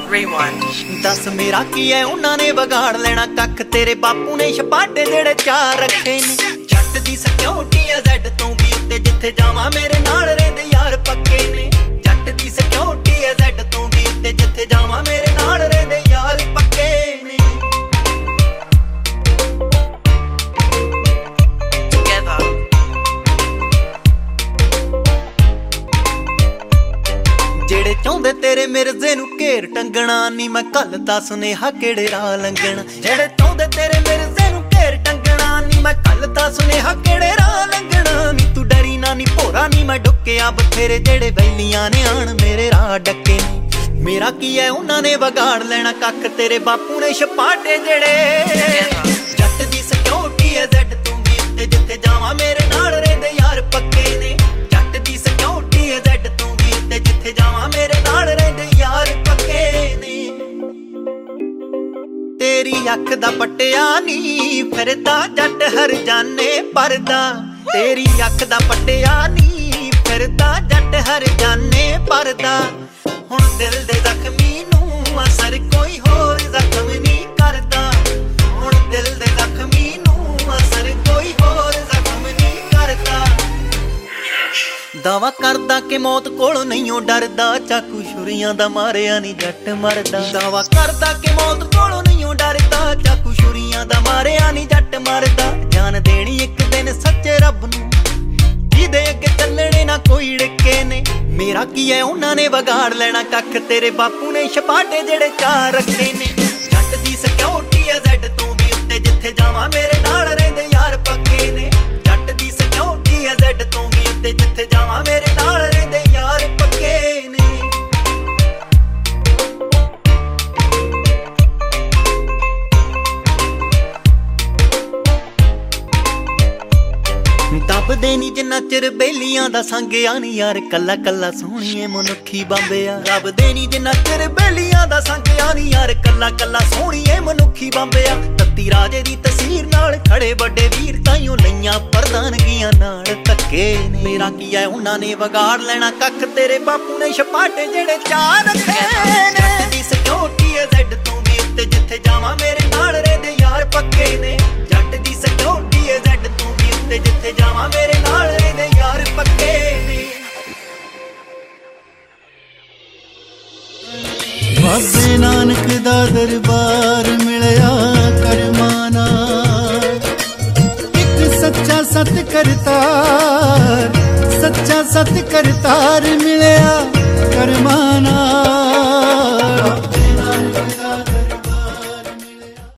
Rewind। दस मेरा की है उन्होंने बगाड़ लेना कख तेरे बापू ने छपाटे जेड़े चार रखे ने जट दी सिक्योरिटी है Z तो भी उत्ते जिथे जावां मेरे नाल रहिंदे यार पक्के ने जट दी सिक्योरिटी है Z तो भी उत्ते जिथे जावां मेरे नाल रहिंदे यार पक्के ने जेड़े चाहुंदे तेरे मिर्जे नूं घेर टंगना नी मैं कल दा सुनेहा केड़े राह लंघना जेड़े चाहुंदे तेरे मिर्जे नूं घेर टंगना नी मैं कल दा सुनेहा केड़े राह लंघना नी तू डरी ना नी भोरा नी मैं डुक्किया बथेरे जेड़े बैलियां ने आण मेरे राह डक्के ने मेरा की है उन्हां ने बगाड़ लेना कख तेरे बापू ने छपाटे जेड़े जट दी सिक्योरिटी है Z तू भी उत्ते जिथे जावां मेरे नाल रहिंदे यार पक्के ने जट दी सिक्योरिटी है Z तू भी उत्ते जिथे जावां मेरे नाल रहिंदे यार पक्के ने तेरी अख दा पट्टिया नी फिरदा जट हर जाने परदा तेरी अख दा पट्टिया नी फिरदा जट हर जाने परदा हुण दिल दे जख्मी नूं असर कोई होर जख्म नहीं करदा हुण दिल दे जख्मी नूं असर कोई होर जख्म नहीं करदा दावा करदा कि मौत कोलों नहीं डरदा चाकू छुरियां दा मारिया नी जट मरदा दावा करदा कि मौत कोलों नहीं डरदा चाकू छुरियां दा मारिया नी जट मरदा जान देनी एक दिन सच्चे रब नूं जिहदे अगे चलने ना कोई डिके ने मेरा की है उन्हां ने बगाड़ लेना कख तेरे बापू ने छपाटे जेड़े चार रखे ने जट दी सिक्योरिटी है Z तू भी उत्ते जिथे जावां मेरे नाल रहिंदे यार पक्के ने जट दी सिक्योरिटी है Z तू भी उत्ते जिथे जावां मेरे नाल रहिंदे यार पक्के ने दबदे नी जिन्ना चिर बेलियां दा संगिया नी यार कला कला सोहणीए मनुखी बांबिया दबदे नी जिन्ना चिर बेलियां दा संगिया नी यार कला कला सोहणीए मनुखी बांबिया तत्ती राजे दी तस्वीर नाल खड़े बड़े वीर ताइयों लईयां प्रधानगियां नाल धक्के ने मेरा की है उन्हां ने बगाड़ लेना कख तेरे बापू ने छपाटे जेड़े चार रखे ने जट दी सिक्योरिटी है Z तू भी उत्ते जिथे जावां मेरे नाल रहिंदे यार पक्के ने जट दी सिक्योरिटी है Z तू भी उत्ते जिथे जावां मेरे नाल रहिंदे यार पक्के ने बाबे नानक दा दरबार मिलया करमाना एक सच्चा सत करतार मिलया